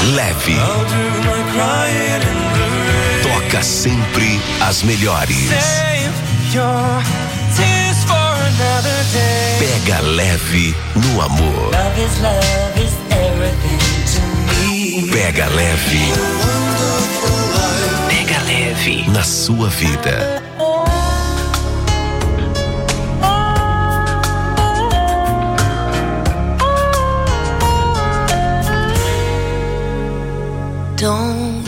leve. Toca sempre as melhores. Pega leve no amor. Pega leve. Pega leve na sua vida. Don't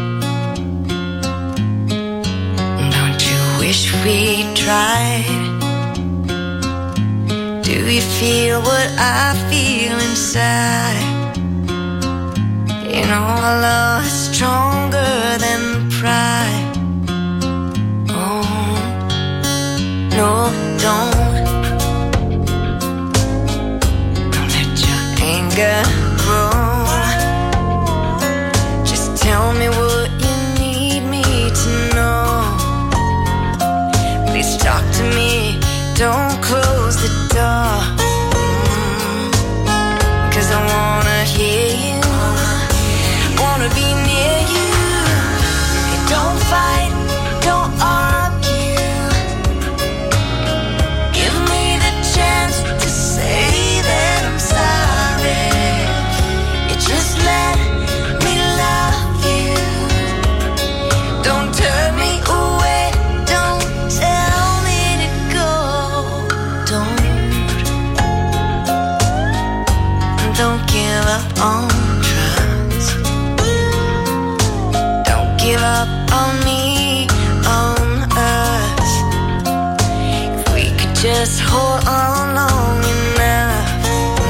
you wish we tried? Do you feel what I feel inside? You know our love is stronger than pride. Oh, no, don't let your anger grow. Tell me what you need me to know. Please talk to me, don't close the door. 'Cause I wanna hear you, wanna be near you. Don't fight, don't argue. Give me the chance to say that I'm sorry. You just let me love. Don't turn me away, don't tell me to go. Don't give up on trust. Don't give up on me, on us. If we could just hold on long enough,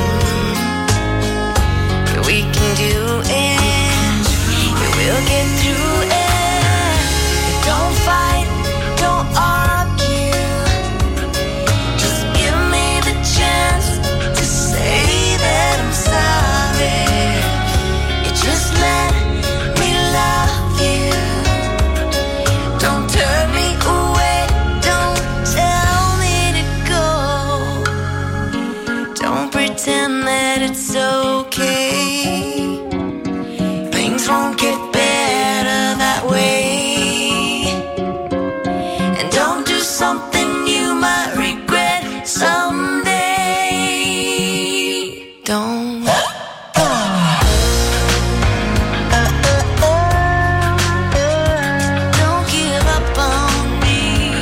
we can do it. We'll get through it. Don't fight, don't argue. Just give me the chance to say that I'm sorry. You just let me love you. Don't turn me away, don't tell me to go. Don't pretend that it's okay. Things won't get better that way. Something you might regret someday. Don't give up on me.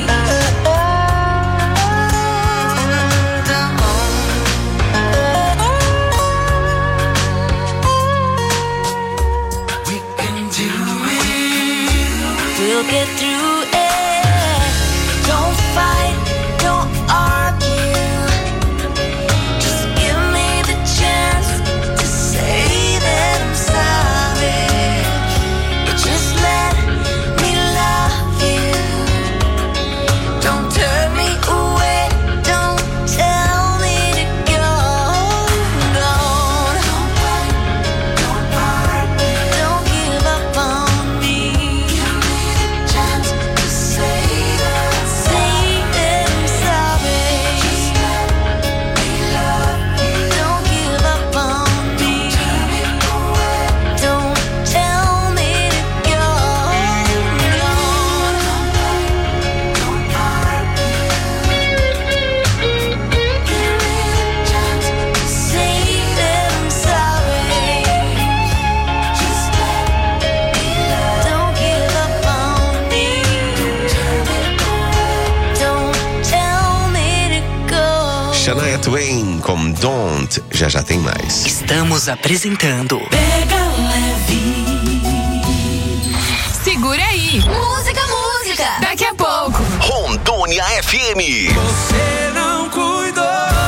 We can do it. We'll get through it. Don't fight, don't argue. Just give me the chance to say that I'm sorry. You just let me love you. Don't turn me away, don't tell me to go. Don't fight, don't argue. Don't give up on me. Give me the chance to say that. Shania Twain com Don't. Já já tem mais. Estamos apresentando Pega Leve. Segura aí. Música. Daqui a pouco. Rondônia FM. Você não cuidou,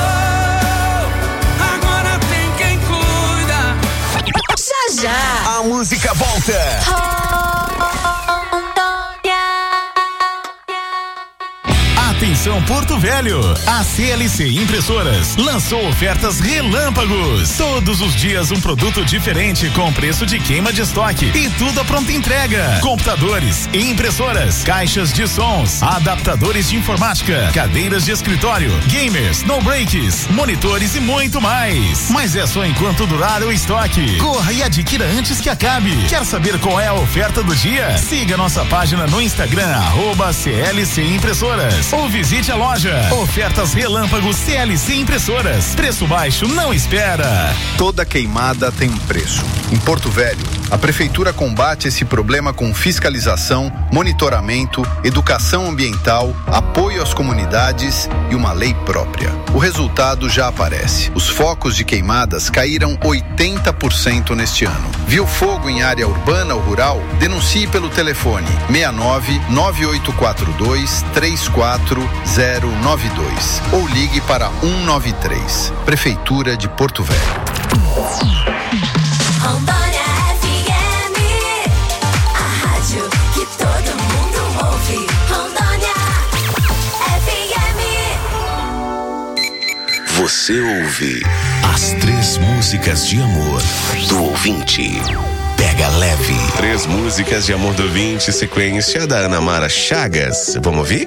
agora tem quem cuida. Já. A música volta. Atenção, Porto Porto Velho. A CLC Impressoras lançou ofertas relâmpagos. Todos os dias um produto diferente com preço de queima de estoque e tudo a pronta entrega. Computadores e impressoras, caixas de sons, adaptadores de informática, cadeiras de escritório, gamers, no breaks, monitores e muito mais. Mas é só enquanto durar o estoque. Corra e adquira antes que acabe. Quer saber qual é a oferta do dia? Siga nossa página no Instagram, @CLC Impressoras, ou visite a loja. Ofertas relâmpagos CLC Impressoras. Preço baixo não espera. Toda queimada tem um preço. Em Porto Velho, a prefeitura combate esse problema com fiscalização, monitoramento, educação ambiental, apoio às comunidades e uma lei própria. O resultado já aparece. Os focos de queimadas caíram 80% neste ano. Viu fogo em área urbana ou rural? Denuncie pelo telefone 69-9842-34092 ou ligue para 193. Prefeitura de Porto Velho. Rondônia FM, a rádio que todo mundo ouve. Rondônia FM. Você ouve as 3 músicas de amor do ouvinte. Pega leve. 3 músicas de amor do ouvinte, sequência da Ana Mara Chagas. Vamos ouvir?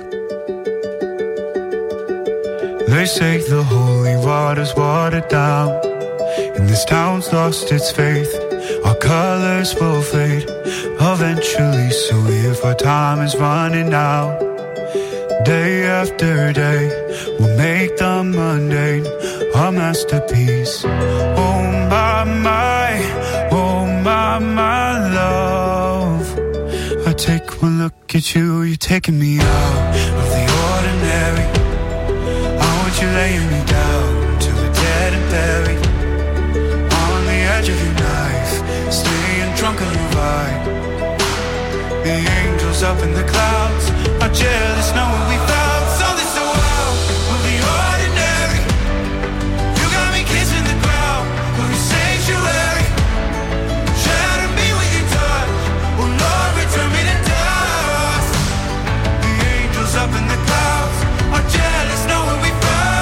They say the holy water's watered down, and this town's lost its faith. Our colors will fade eventually, so if our time is running out, day after day, we'll make the mundane a masterpiece. Oh my, oh my love. I take one look at you, you're taking me out of the ordinary. You're laying me down till we're dead and buried on the edge of your knife, staying drunk on your vibe. The angels up in the clouds are jealous knowing we found something so wild of the ordinary. You got me kissing the ground of your sanctuary. Shatter me with your touch, oh Lord, return me to dust. The angels up in the clouds are jealous knowing we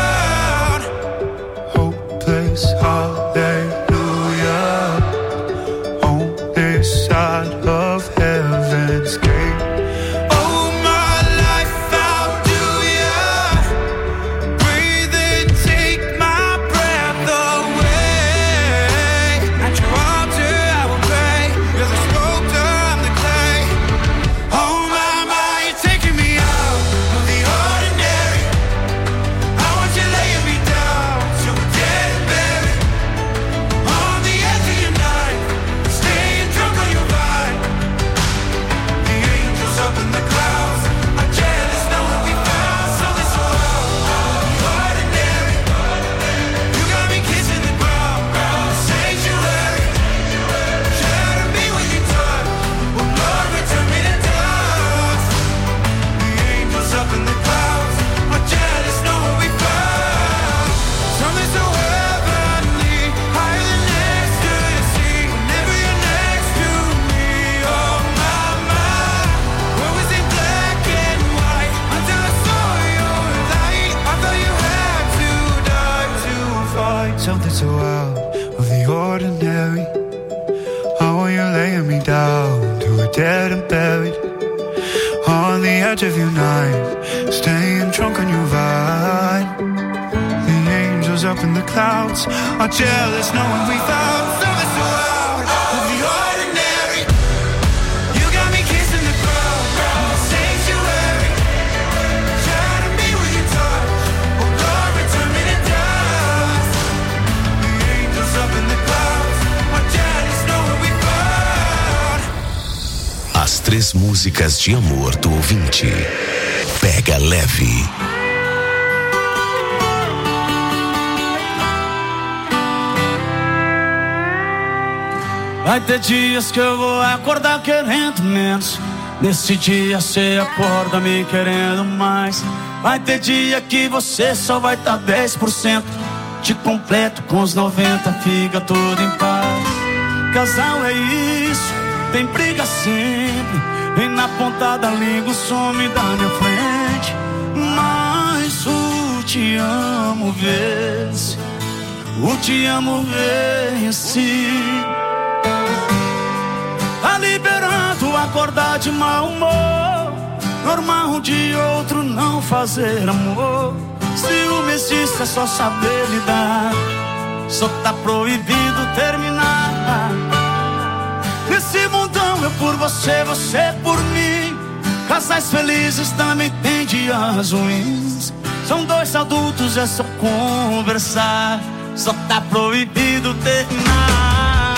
hallelujah, on this side of heaven's gate. Oh, my life, how do ya breathe and take my breath away? At your altar I will pray, you're the sculptor, I'm the clay. Oh my, you're taking me out of the ordinary. I want you laying me down till we're dead and buried on the edge of your knife, staying drunk on your vine. The angels up in the clouds are jealous knowing we found something so ordinary. You got me kissing the ground, sanctuary. Shatter me with your touch, oh Lord, return me to dust. The angels up in the clouds are jealous knowing we found something so heavenly, higher than ecstasy. Whenever you're next to me, oh my, what was in black and white until I saw your light. I thought you had to die to fight something so out of the ordinary. Oh, you're laying me down to a dead and buried on the edge of your knife, staying drunk on your vine. The angels up in the clouds are jealous knowing we found something so out of the ordinary. You got me kissing the ground, sanctuary. Shatter me with your touch, oh Lord, return me to dust. The angels up in the clouds are jealous knowing we found. As 3 músicas de amor do ouvinte. Pega leve. Vai ter dias que eu vou acordar querendo menos. Nesse dia cê acorda me querendo mais. Vai ter dia que você só vai tá 10%. Te completo com os 90, fica tudo em paz. Casal é isso, tem briga sempre. Vem na ponta da língua, some da minha frente. Mas o te amo vence, o te amo vence. Tá liberando acordar de mau humor, normal de outro não fazer amor. Ciúme existe, é só saber lidar, só tá proibido terminar. Nesse mundão eu por você, você por mim. Casais felizes também tem dias ruins. São dois adultos, é só conversar, só tá proibido terminar.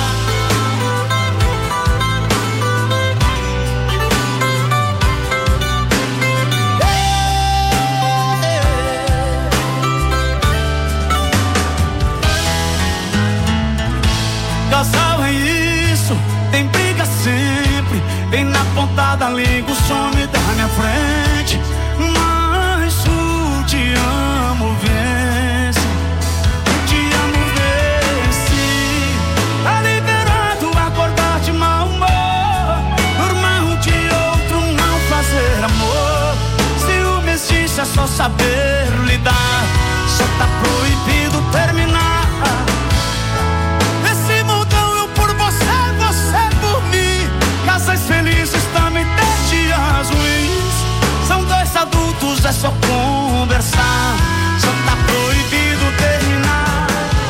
Casal é isso, tem briga sempre, vem na ponta da língua, some da minha frente. Mas o te amo vence, o te amo vence. Tá liberado acordar de mau humor, normal de outro não fazer amor. Ciúme existe, é só saber lidar, só tá proibido terminar. Casais felizes também tem dias ruins. São dois adultos, é só conversar, só tá proibido terminar.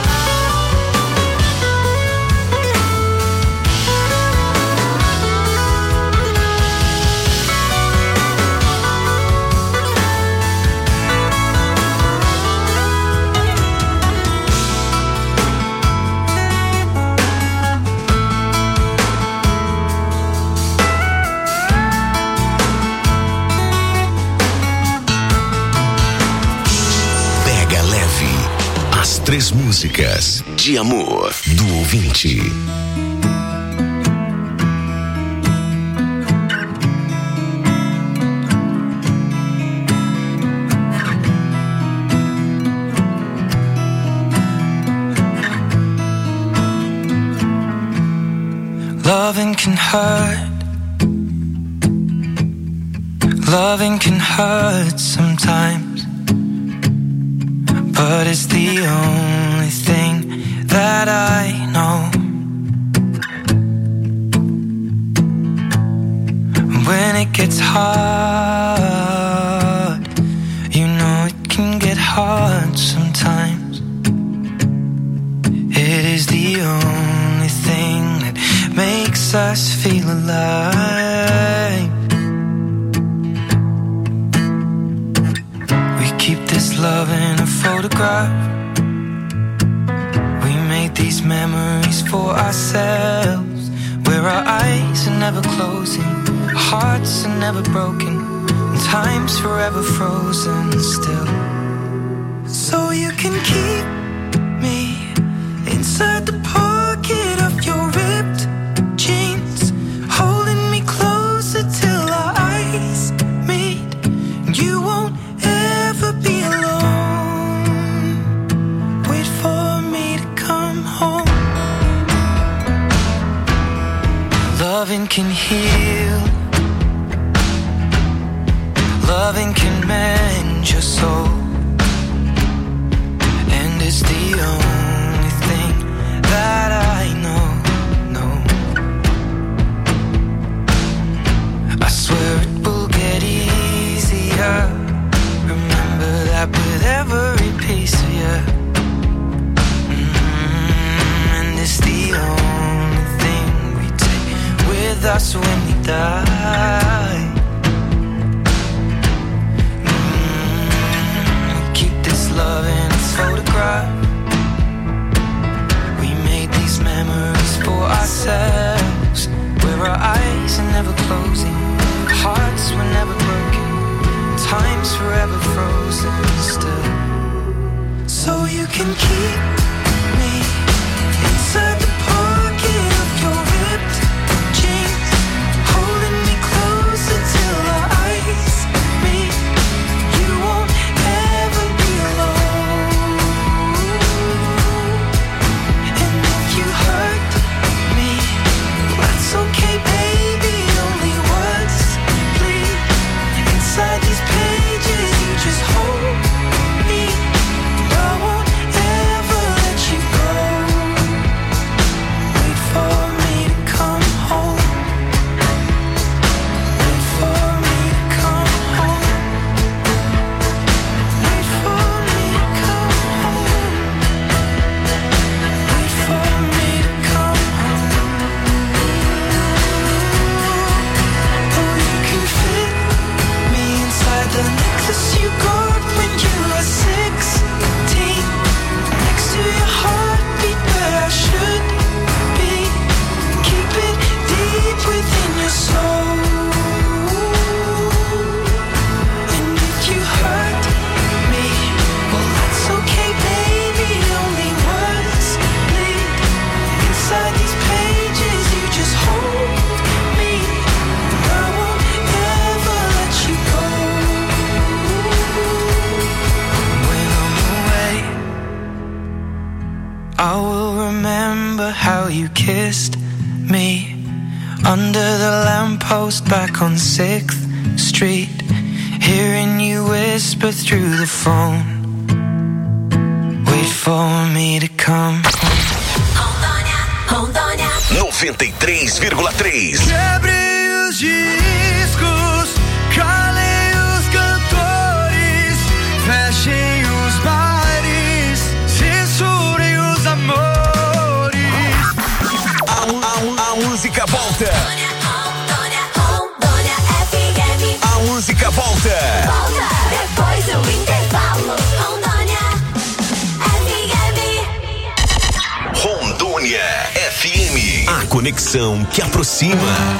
Três músicas de amor do ouvinte. Loving can hurt. Loving can hurt sometimes, but it's the only thing that I know. When it gets hard, you know it can get hard sometimes. It is the only thing that makes us feel alive. Keep this love in a photograph. We made these memories for ourselves, where our eyes are never closing, hearts are never broken, and time's forever frozen still. So you can keep me inside the pocket of your ripped jeans, holding me closer till our eyes meet. You won't ever be alone. Wait for me to come home. Loving can heal. Loving can mend your soul, and it's the only thing that I know. I swear it will get easier. Remember that with every piece of you. And it's the only thing we take with us when we die. Keep this love in its photograph. We made these memories for ourselves, where our eyes are never closing, hearts were never broken, time's forever frozen still. So you can keep me inside the pocket of your ripped jeans, holding me closer till our eyes meet. You won't ever be alone. And if you hurt me, that's okay, baby. Only words bleed inside these pages. You just hold I will remember how you kissed me under the lamppost back on 6th Street, hearing you whisper through the phone, wait for me to come. Rondônia 93,3. Quebre os discos, calem os cantores, fechem os bares, censurem os amores. A música volta. Rondônia FM. A música volta. Volta depois do intervalo. Rondônia FM. Rondônia FM. A conexão que aproxima.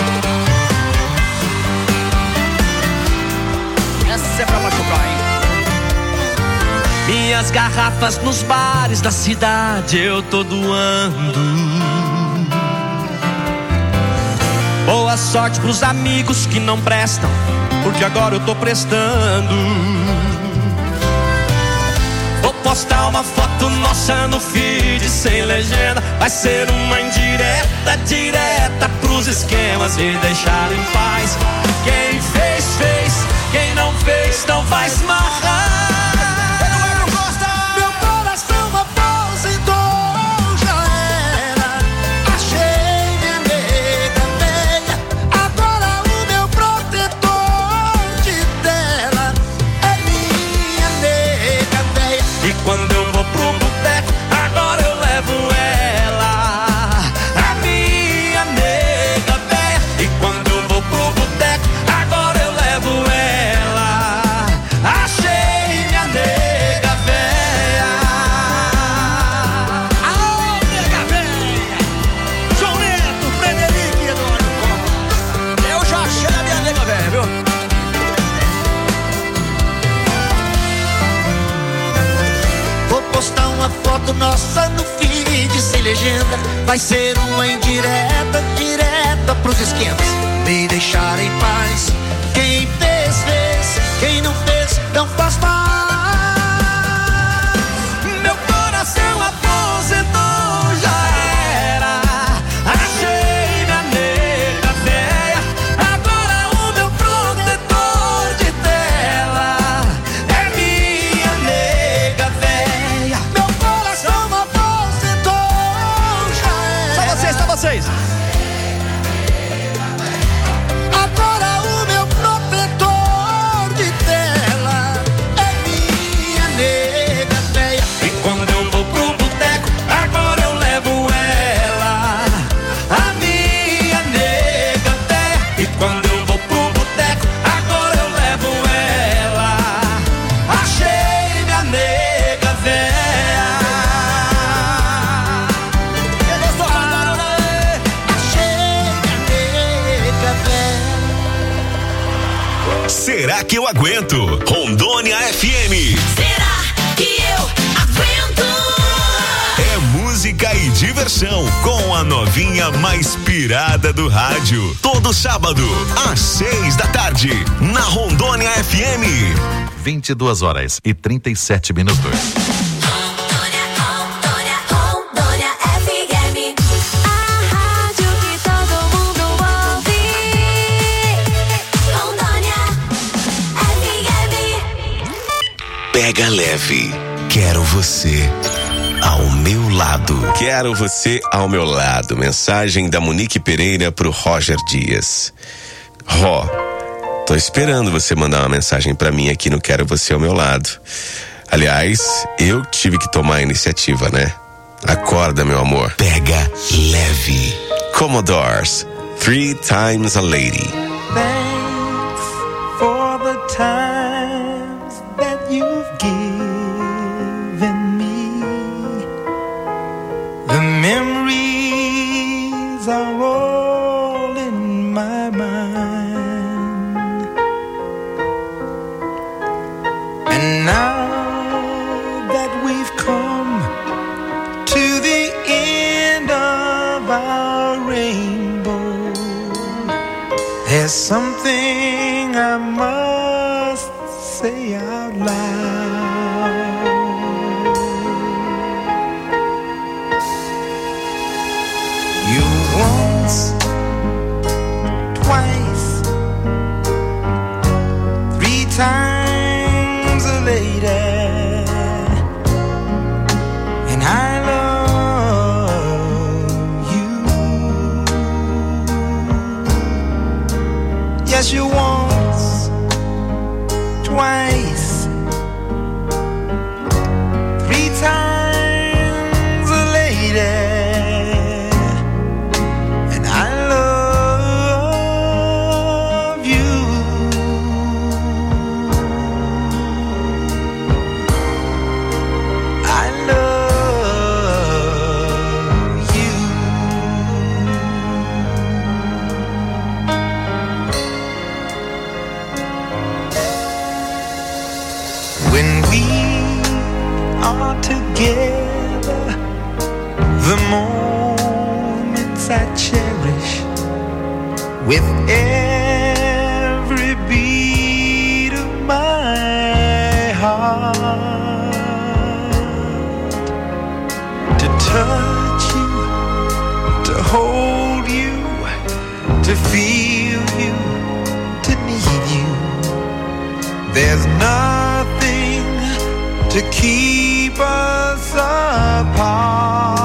Essa é pra machucar, hein? Minhas garrafas nos bares da cidade eu tô doando. Boa sorte pros amigos que não prestam, porque agora eu tô prestando. Vou postar uma foto nossa no feed sem legenda. Vai ser uma indireta, direta pros esquemas e deixar em paz. Quem fez, fez. Quem não fez, não vai se marrar. Meu coração aposentou, já era. Achei minha nega velha. Agora o meu protetor de tela é minha nega velha. E quando eu vou pro boteco, agora eu levo ela, a minha nega véia. E quando eu vou pro boteco, agora eu levo ela, achei minha nega véia. Alô, nega velha. João Neto, Frederico e Eduardo Costa. Eu já achei a minha nega véia, viu? Vou postar uma foto nossa no feed sem legenda. Vai ser uma indireta, direta pros esquemas, me deixar em paz. Quem fez, fez. Quem não fez, não faz mais. Meu coração aposentou, já era. Achei minha nega velha. Agora o meu protetor de tela é minha nega velha. Meu coração aposentou, já era. Só vocês. Agora o meu protetor de tela é minha nega velha. E quando eu vou pro boteco, agora eu levo ela, a minha nega véia. E quando eu vou pro boteco, agora eu levo ela, achei minha nega véia. Quem gostou, cantaram, né? Achei minha nega velha. Será que eu aguento? Rondônia FM. Será que eu aguento? É música e diversão com a novinha mais pirada do rádio. Todo sábado, às 6 da tarde, na Rondônia FM. 22h37. Rondônia FM. A rádio que todo mundo ouve. Rondônia FM. Pega leve. Quero você ao meu lado. Quero você ao meu lado. Mensagem da Monique Pereira pro Roger Dias. Ró, tô esperando você mandar uma mensagem pra mim aqui no Quero Você ao Meu Lado. Aliás, eu tive que tomar a iniciativa, né? Acorda, meu amor. Pega leve. Commodores, 3 Times a Lady. Thanks for the times that you've given me. The memories are all in my mind. And now that we've come to the end of our rainbow, there's something I must say out loud. Cause you once, twice, 3 times a lady. And I love you. I love you. When we are together, the moments I cherish with every beat of my heart. To touch you, to hold you, to feel you, to need you. There's nothing to keep us apart.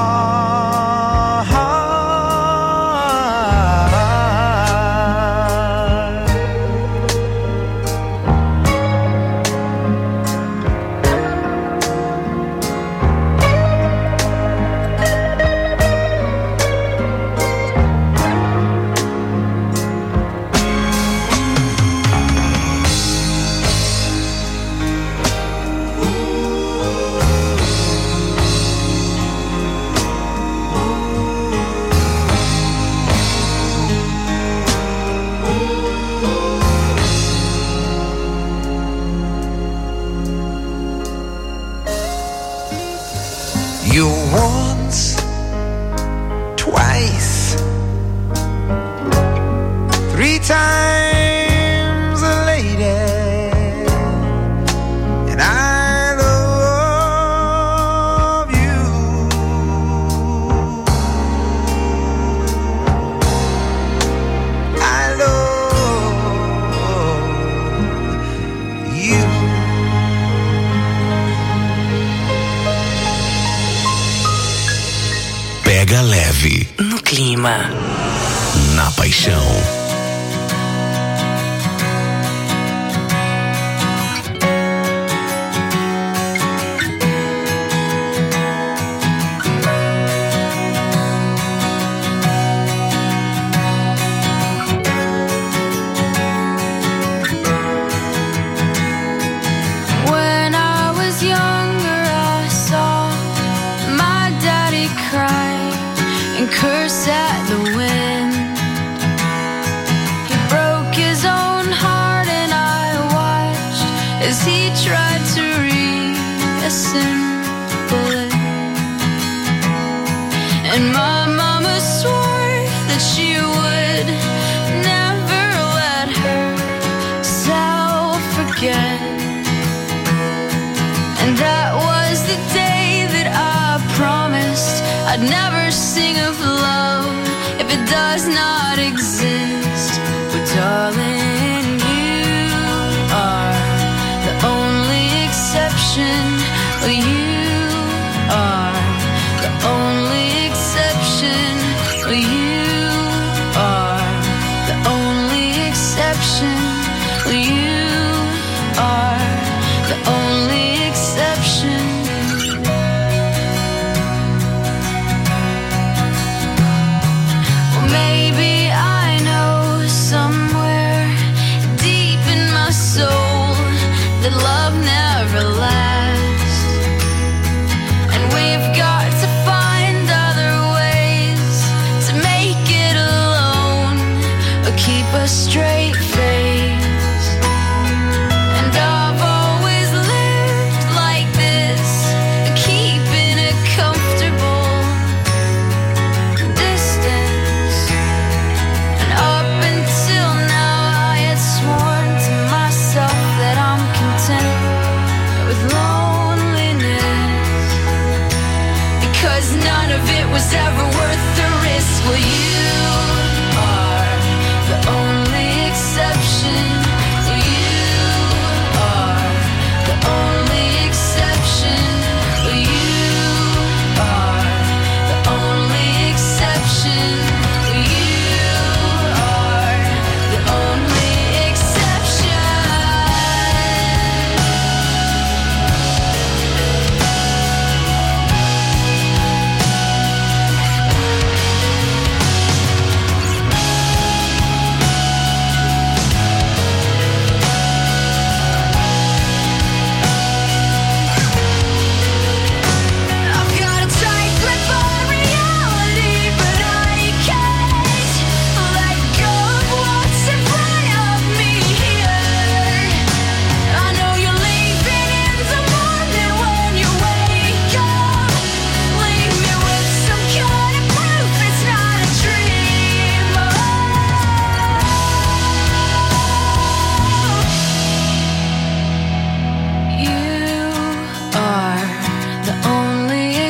You once, twice, 3 times a lady. And I love you. I love you. Pega leve. No clima. Na paixão. When I was younger, I saw my daddy cry and curse at the wind. He broke his own heart, and I watched as he tried to reassemble it. And my mama swore that she would never let herself forget. And that was the day that I promised I'd never sing of love if it does not exist. But darling, you are the only exception. You are the only exception. You are the only exception. You are the only exception. Well, maybe I know somewhere deep in my soul that love never lasts. And we've got to find other ways to make it alone or keep a straight face. And I've always lived like this, keeping a comfortable distance. And up until now, I had sworn to myself that I'm content with loneliness, because none of it was ever worth the risk. Well, you are the only exception. You are the only exception. You are the only exception. You are the only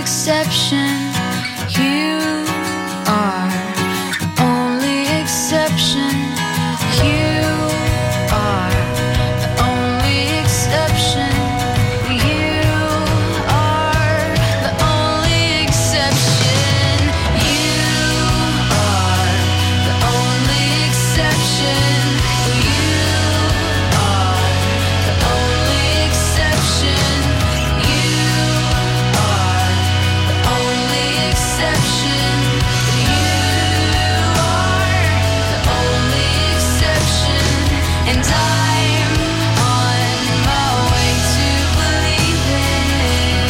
exception. You are the only exception. You are the only exception. You are the only exception. You are the only exception. You are the only exception. You are the only exception. You are the only exception. And I'm on my way to believing.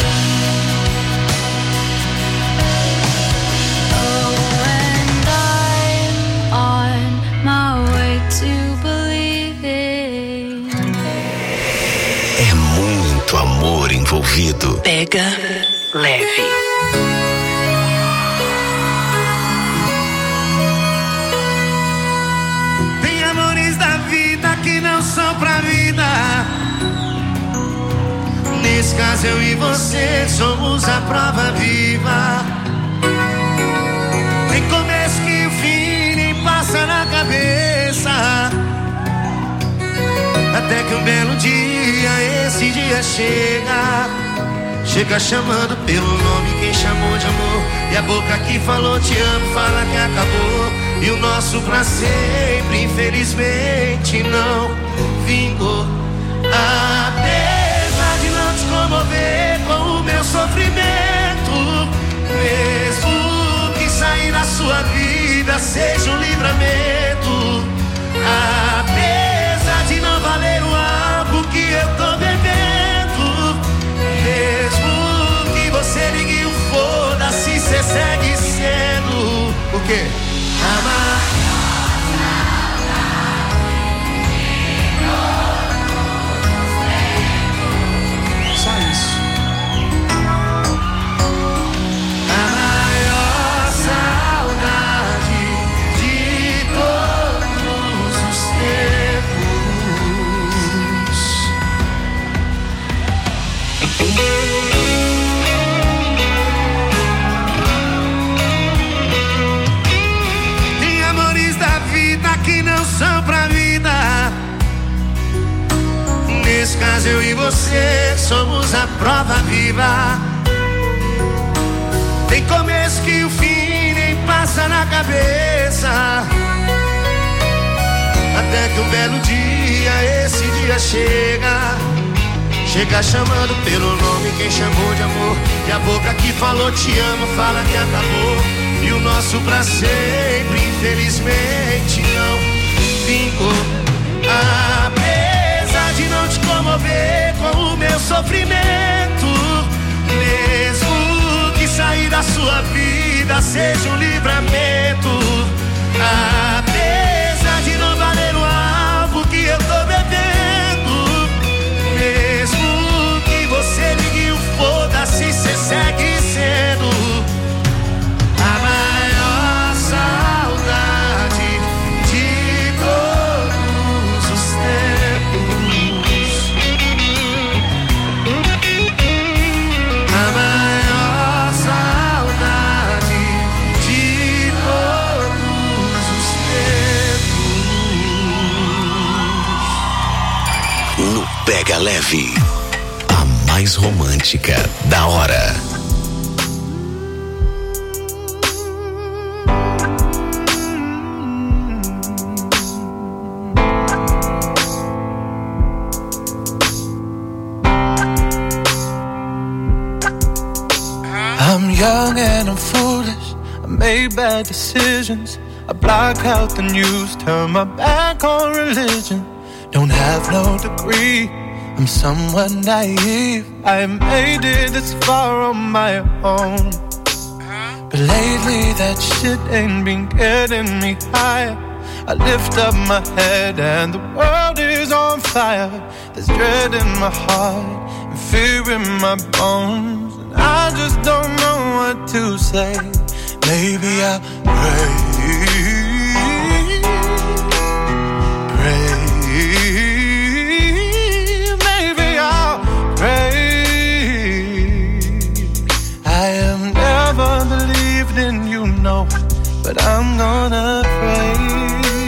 Oh, and I'm on my way to believing. É muito amor envolvido. Pega leve. Tem amores da vida que não são pra vida. Nesse caso eu e você somos a prova viva. Tem começo que o fim nem passa na cabeça. Até que um belo dia, esse dia chega. Chega chamando pelo nome quem chamou de amor. E a boca que falou te amo fala que acabou. E o nosso pra sempre, infelizmente, não vingou. Apesar de não te comover com o meu sofrimento, mesmo que sair da sua vida seja um livramento. Apesar de não valer o álcool que eu tô bebendo, mesmo que você ligue o foda-se, cê segue sendo o quê? Amar. Só isso. A maior saudade de todos os tempos. Tem amores da vida que não são pra vida. Nesse caso eu e você somos a prova viva. Tem começo que o fim nem passa na cabeça. Até que um belo dia, esse dia chega. Chega chamando pelo nome quem chamou de amor. E a boca que falou te amo fala que acabou. E o nosso pra sempre, infelizmente, não vingou. Apesar de não te comover com o meu sofrimento, mesmo que sair da sua vida seja um livramento. Apesar de não valer o álcool que eu tô bebendo, mesmo que você ligue o foda-se, cê segue sendo a maior saudade de todos os tempos. A maior saudade de todos os tempos. No Pega Leve, a mais romântica da hora. I'm young and I'm foolish. I made bad decisions. I block out the news, turn my back on religion. Don't have no degree, I'm somewhat naive. I made it this far on my own, but lately that shit ain't been getting me higher. I lift up my head and the world is on fire. There's dread in my heart and fear in my bones, and I just don't know what to say. Maybe I'll pray. Maybe I'll pray. I believed in you, no, but I'm gonna pray.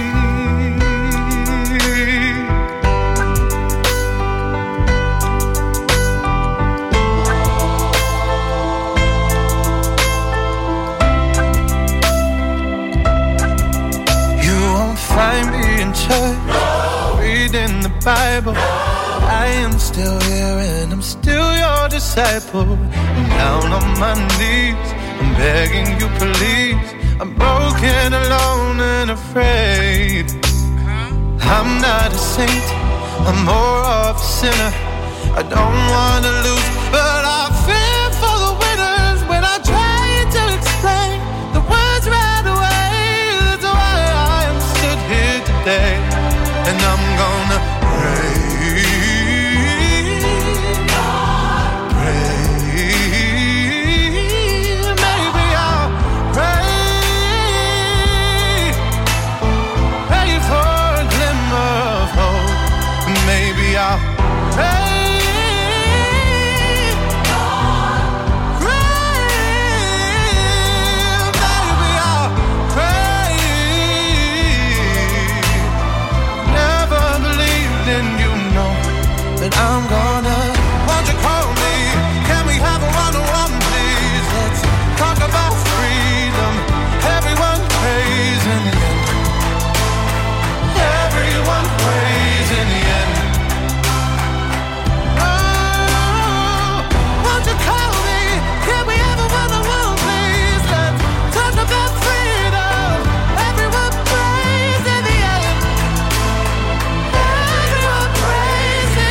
Find me in church, reading the Bible. I am still here and I'm still your disciple. I'm down on my knees, I'm begging you please. I'm broken, alone and afraid. I'm not a saint, I'm more of a sinner. I don't wanna lose, but I fear for the winners. When I try to explain the words right away, here today, and I'm gonna pray, maybe I'll pray for a glimmer of hope, maybe I'll pray. I'm gonna, won't you call me? Can we have a one-on-one, please? Let's talk about freedom. Everyone prays in the end. Everyone prays in the end. Oh, won't you call me? Can we have a one-on-one, please? Let's talk about freedom. Everyone prays in the end. Everyone prays in the end.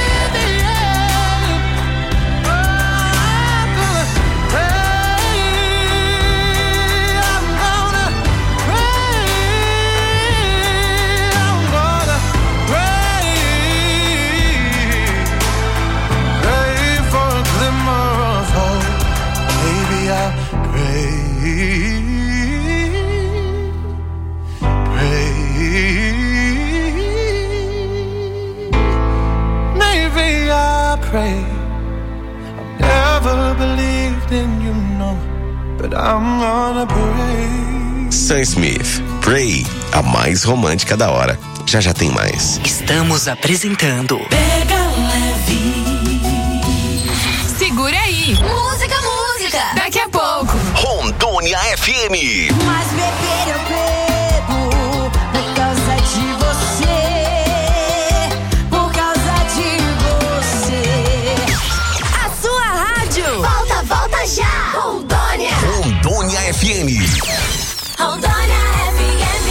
Pray. I've never believed in you, no, but I'm gonna pray. Sam Smith, Pray, a mais romântica da hora. Já já tem mais. Estamos apresentando Pega Leve. Segura aí. Música. Daqui a pouco. Rondônia FM. Mas beber eu bebo por causa de você. Por causa de você. A sua rádio. Volta já. Rondônia. Rondônia FM. Rondônia FM.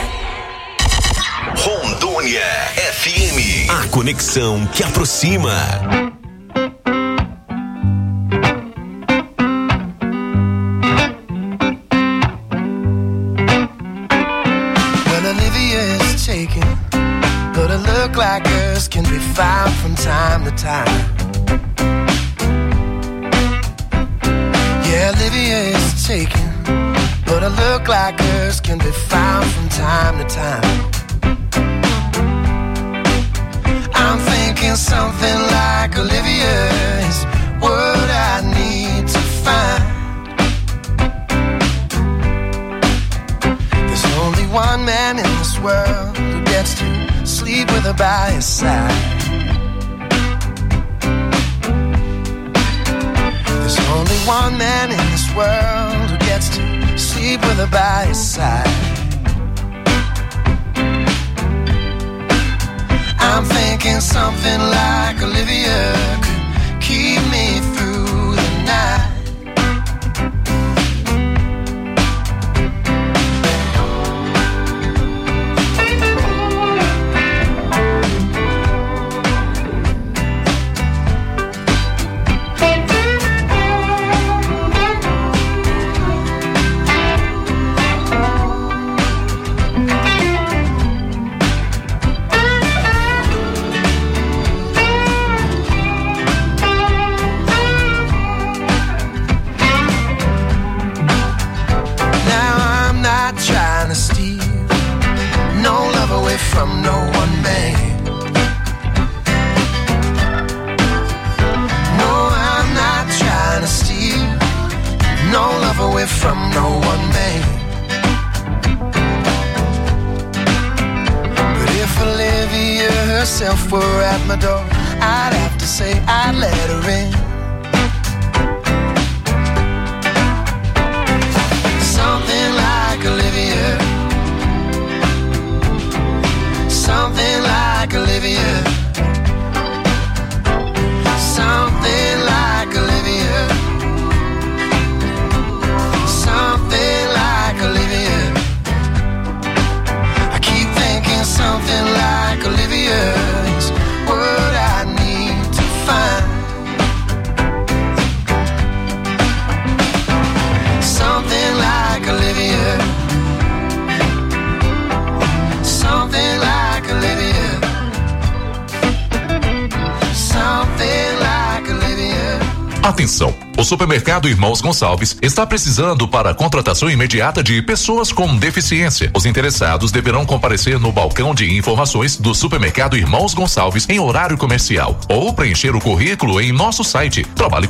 Rondônia FM. A conexão que aproxima. But a look like us can be found from time to time. Yeah, Olivia is taken, but a look like us can be found from time to time. I'm thinking something like Olivia is what I need to find. There's only one man in this world who gets to sleep with her by his side. There's only one man in this world who gets to sleep with her by his side. I'm thinking something like Olivia could keep me through the night. no love away from no one man. But if Olivia herself were at my door, I'd have to say I'd let her in. Something like Olivia, something like Olivia, something like Olivia, something like Olivia. I keep thinking something like Olivia is what I need to find. Something like Olivia, something like Olivia, something like Olivia. Atenção! O supermercado Irmãos Gonçalves está precisando para a contratação imediata de pessoas com deficiência. Os interessados deverão comparecer no balcão de informações do supermercado Irmãos Gonçalves em horário comercial ou preencher o currículo em nosso site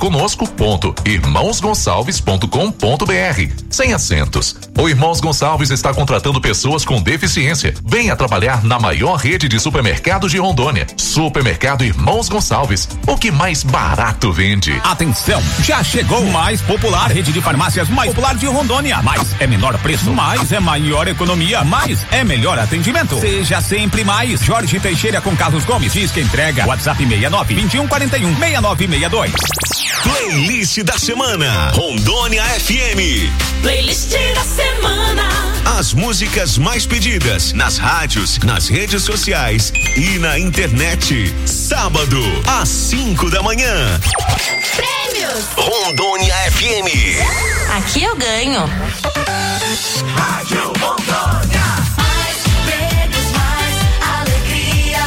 trabalheconosco.irmãosgonçalves.com.br. Sem acentos. O Irmãos Gonçalves está contratando pessoas com deficiência. Venha trabalhar na maior rede de supermercados de Rondônia. Supermercado Irmãos Gonçalves. O que mais barato vende. Atenção, já chegou mais popular, rede de farmácias mais popular de Rondônia. Mais é menor preço, mais é maior economia, mais é melhor atendimento. Seja sempre mais. Jorge Teixeira com Carlos Gomes. Diz que entrega. WhatsApp 69-2141-6962. Playlist da semana. Rondônia FM. Playlist da semana. As músicas mais pedidas nas rádios, nas redes sociais e na internet. Sábado, às 5 da manhã. Prêmios. Rondônia FM. Aqui eu ganho. Rádio Rondônia. Mais prêmios, mais alegria.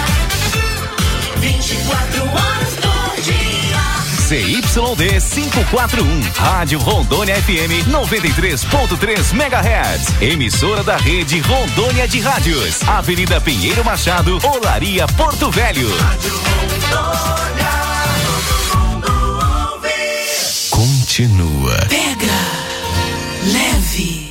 24 horas por dia. CYD 541, Rádio Rondônia FM 93.3 MHz. Emissora da rede Rondônia de Rádios. Avenida Pinheiro Machado, Olaria, Porto Velho. Rádio Rondônia. Continua. Pega leve.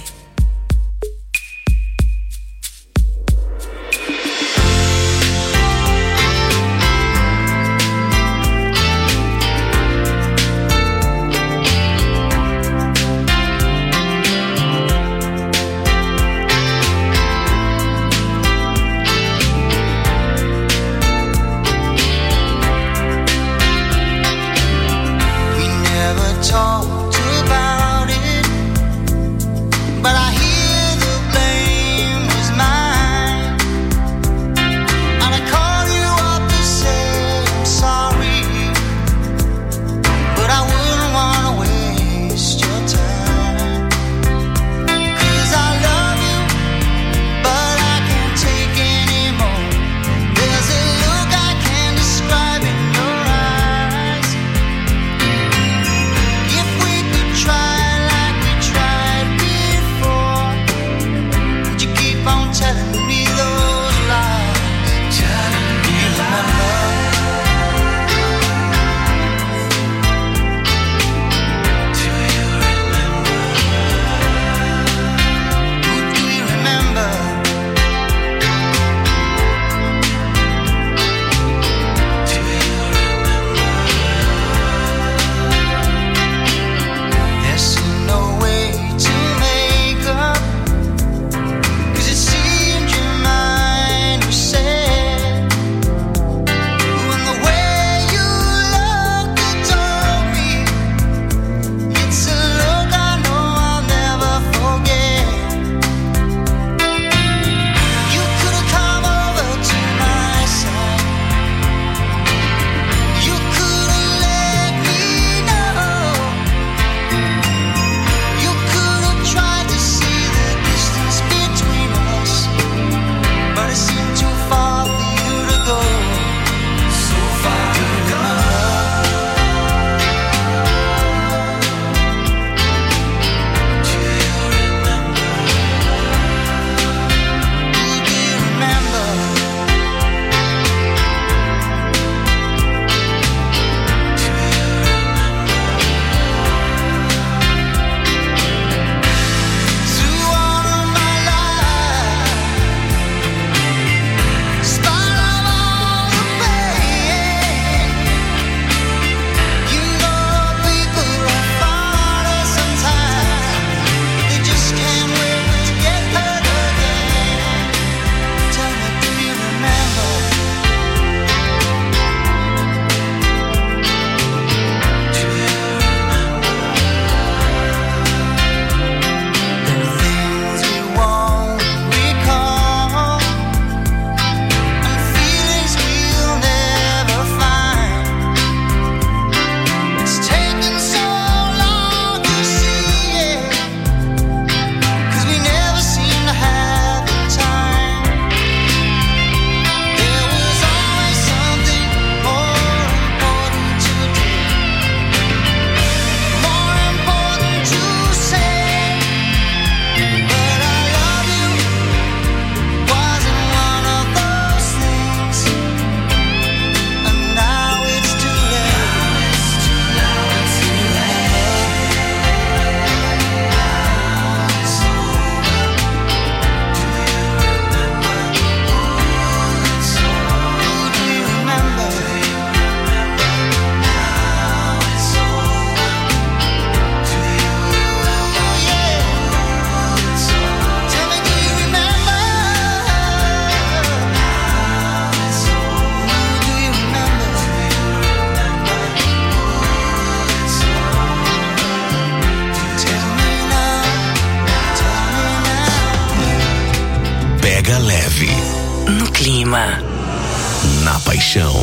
leve. No clima. Na paixão.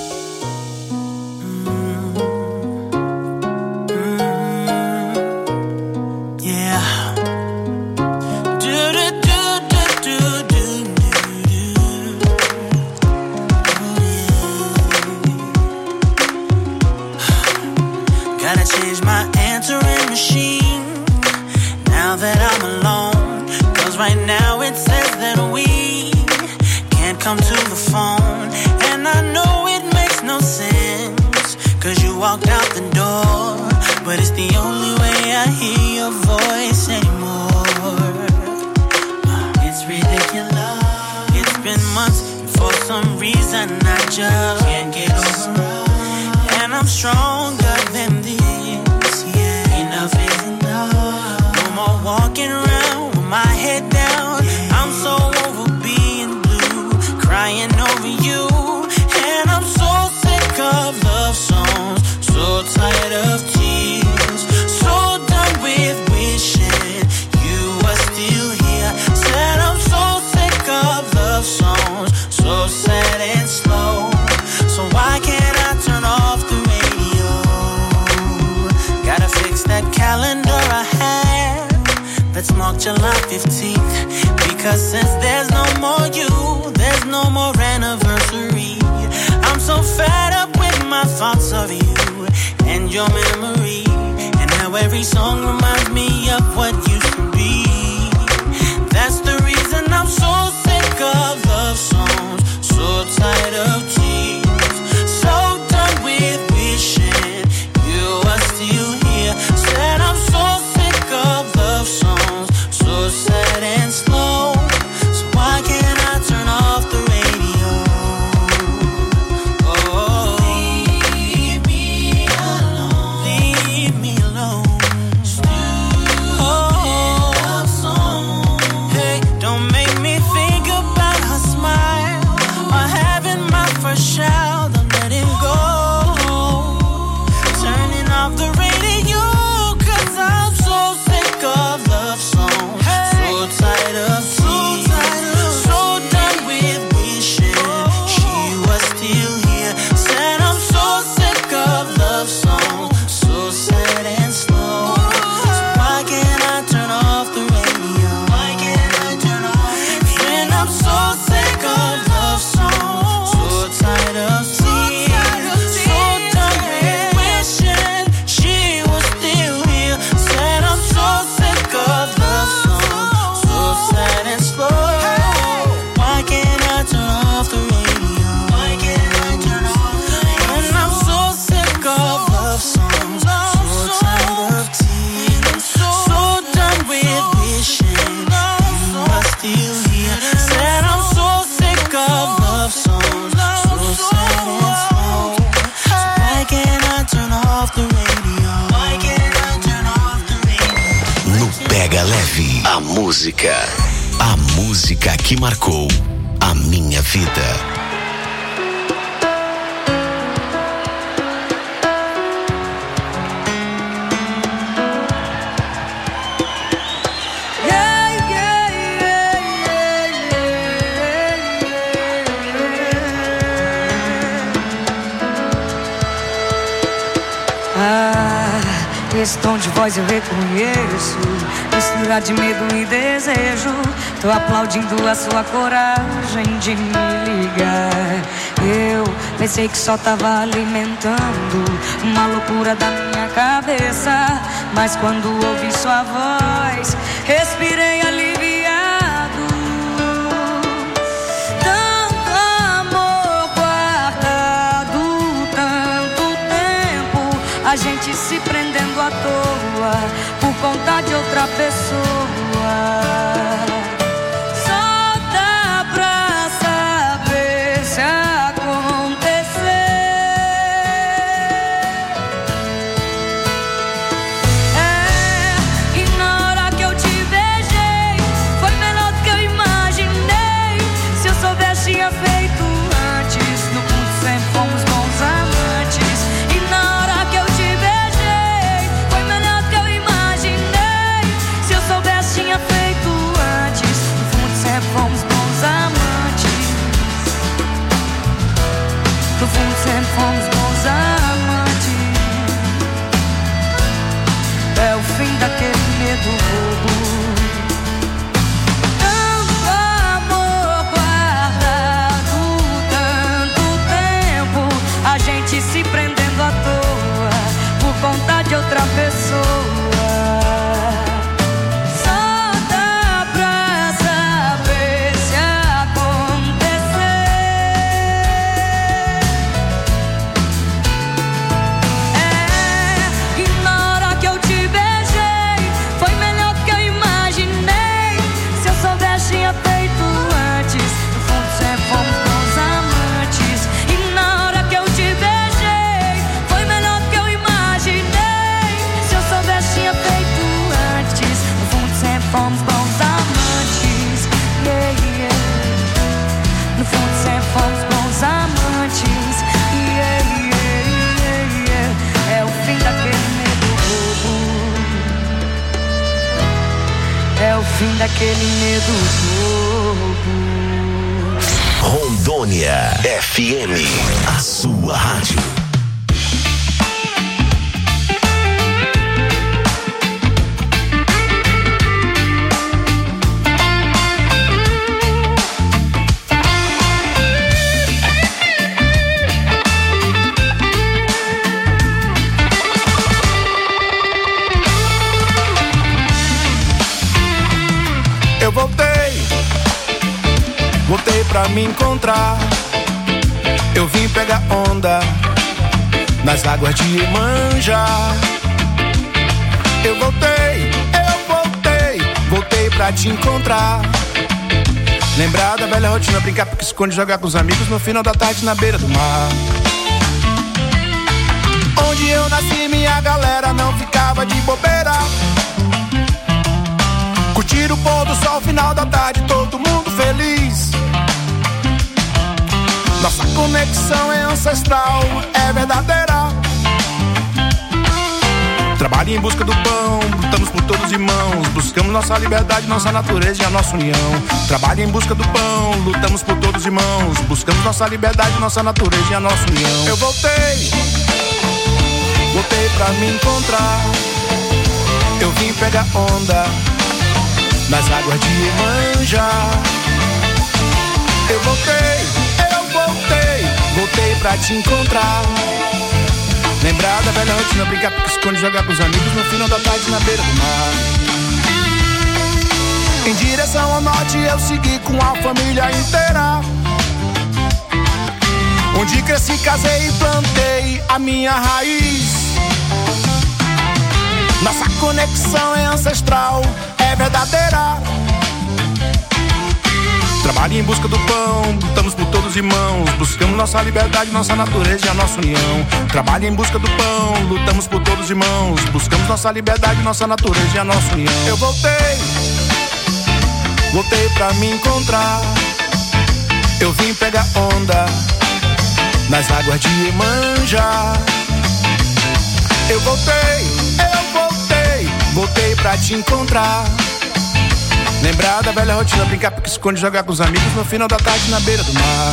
Gotta change my answering machine now that I'm alone. 'Cause right now it says that we can't come to the phone. And I know it makes no sense, 'cause you walked out the door. But it's the only way I hear your voice anymore. It's ridiculous. It's been months, and for some reason I just can't get over. And I'm stronger than this, yeah. Enough is enough. No more walking around with my head down. I'm so over being blue, crying over you. And I'm so sick of love songs, so tired of tears, so done with wishing you were still here. Said I'm so sick of love songs, so sad and slow. So why can't I turn off the radio? Gotta fix that calendar I have that's marked July 15th. Because since there's no more you, there's no more anniversary. I'm so fed up with my thoughts of you and your memory, and how every song reminds me of what used to be. That's the reason I'm so sick of love songs, so tired of tears, so done with wishing you were still here. Said I'm so sick of love songs, so sad and slow. So why can't I turn off the radio? Oh, leave me alone. Leave me alone. Oh, love song. Hey, don't make me think about her smile or having my first child. I'm letting go. Turning off the radio, 'cause I'm so sick of love songs, so tired of tears, so done with wishing she was still here. Said I'm so sick of love songs, so sad and slow. So why can't I turn off the radio? Why can't I turn off the radio? When I'm so sick of love songs, so tired of tears, so done with wishing she was still here. Said I'm so sick of love songs, so sad and slow. Why can't I turn off the radio? Why can't I turn off the radio? When I'm so sick of love songs, so tired of tears, so done with wishing you were still here. Said I'm so sick of love songs, so sad and slow. So why can't I turn off the radio? Why can't I turn off the radio? No Pega Leve, a música que marcou a minha vida. Esse tom de voz eu reconheço, mistura de medo e desejo. Tô aplaudindo a sua coragem de me ligar. Eu pensei que só tava alimentando uma loucura da minha cabeça, mas quando ouvi sua voz, respirei aliviado. Tanto amor guardado, tanto tempo, a gente se prendendo à toa por conta de outra pessoa. Só dá pra saber se acontecer. E na hora que eu te beijei, foi melhor do que eu imaginei. Se eu soubesse, tinha feito antes. No fundo sempre fomos bons amantes. E na hora que eu te beijei, foi melhor do que eu imaginei. Se eu soubesse, tinha feito fim daquele medo bobo. Rondônia FM, a sua rádio. Eu voltei pra me encontrar. Eu vim pegar onda nas águas de Iemanjá. Eu voltei pra te encontrar. Lembrar da velha rotina, brincar porque esconde, jogar com os amigos no final da tarde na beira do mar. Onde eu nasci, minha galera não ficava de bobeira. Curtir o pôr do sol, final da tarde, todo mundo feliz. Nossa conexão é ancestral, é verdadeira. Trabalho em busca do pão, lutamos por todos irmãos. Buscamos nossa liberdade, nossa natureza e a nossa união. Trabalho em busca do pão, lutamos por todos irmãos. Buscamos nossa liberdade, nossa natureza e a nossa união. Eu voltei pra me encontrar. Eu vim pegar onda nas águas de Iemanjá. Eu voltei pra te encontrar. Lembrar da velha rotina, brincar porque esconde, jogar com os amigos no final da tarde na beira do mar. Em direção ao norte eu segui com a família inteira. Onde cresci, casei e plantei a minha raiz. Nossa conexão é ancestral, é verdadeira. Trabalho em busca do pão, lutamos por todos irmãos. Buscamos nossa liberdade, nossa natureza e a nossa união. Trabalho em busca do pão, lutamos por todos irmãos. Buscamos nossa liberdade, nossa natureza e a nossa união. Eu voltei pra me encontrar. Eu vim pegar onda nas águas de Iemanjá. Eu voltei pra te encontrar. Lembrar da velha rotina, brincar porque esconde, jogar com os amigos no final da tarde na beira do mar.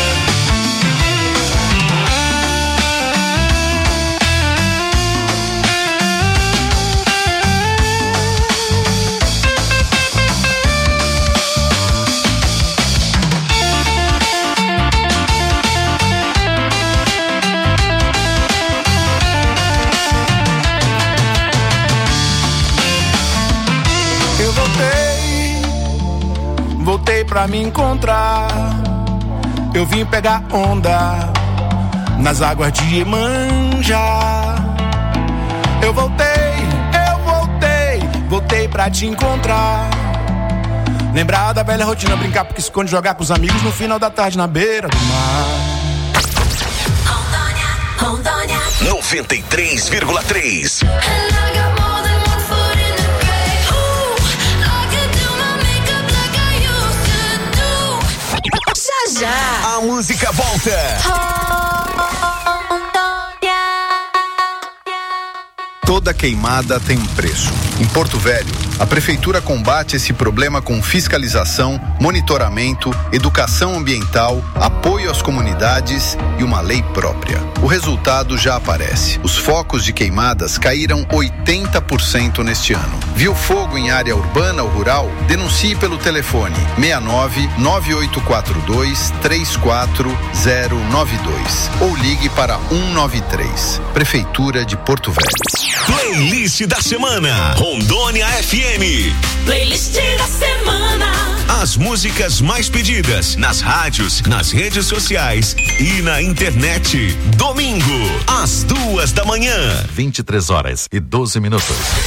Voltei pra me encontrar. Eu vim pegar onda nas águas de Iemanjá. Eu voltei pra te encontrar. Lembrar da velha rotina, brincar porque esconde, jogar com os amigos no final da tarde na beira do mar. Rondônia 93,3. Já. A música volta. Toda queimada tem um preço. Em Porto Velho, a Prefeitura combate esse problema com fiscalização, monitoramento, educação ambiental, apoio às comunidades e uma lei própria. O resultado já aparece. Os focos de queimadas caíram 80% neste ano. Viu fogo em área urbana ou rural? Denuncie pelo telefone 69-9842-34092 ou ligue para 193. Prefeitura de Porto Velho. Playlist da semana. Rondônia FM. Playlist da semana. As músicas mais pedidas nas rádios, nas redes sociais e na internet. Domingo, às 2h. 23h12.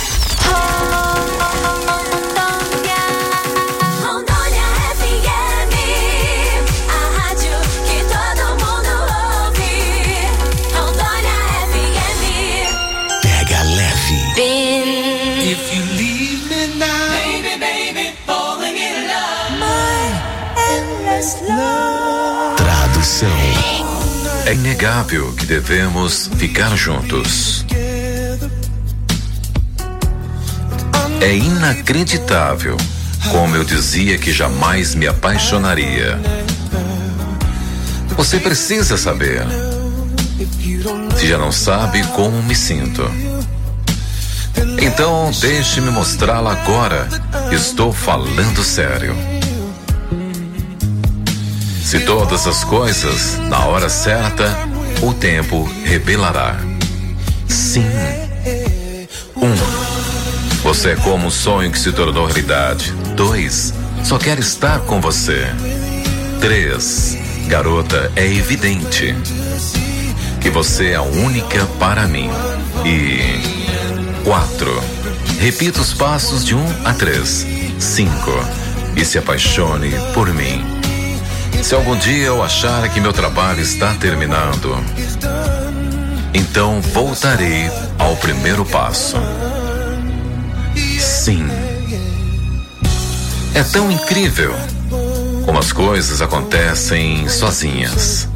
Rondônia FM, a rádio que todo mundo ouve. Rondônia FM. Pega leve. If you leave me now, baby, falling in love. My endless love. Tradução. É inegável que devemos ficar juntos. É inacreditável como eu dizia que jamais me apaixonaria. Você precisa saber. Se já não sabe como me sinto, então deixe-me mostrá-la agora. Estou falando sério. Se todas as coisas, na hora certa, o tempo revelará. Sim. 1. Você é como um sonho que se tornou realidade. 2. Só quero estar com você. 3. Garota, é evidente que você é a única para mim. E 4. Repita os passos de 1 a 3. 5. E se apaixone por mim. Se algum dia eu achar que meu trabalho está terminando, então voltarei ao primeiro passo. Sim. É tão incrível como as coisas acontecem sozinhas.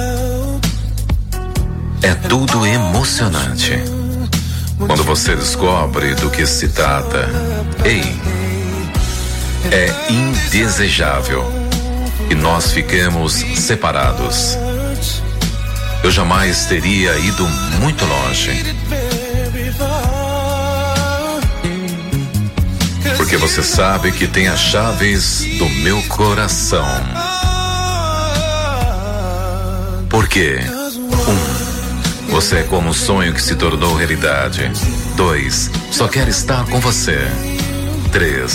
É tudo emocionante quando você descobre do que se trata. Ei, é indesejável que nós fiquemos separados. Eu jamais teria ido muito longe, porque você sabe que tem as chaves do meu coração. Porque 1. Você é como um sonho que se tornou realidade. 2. Só quero estar com você. 3.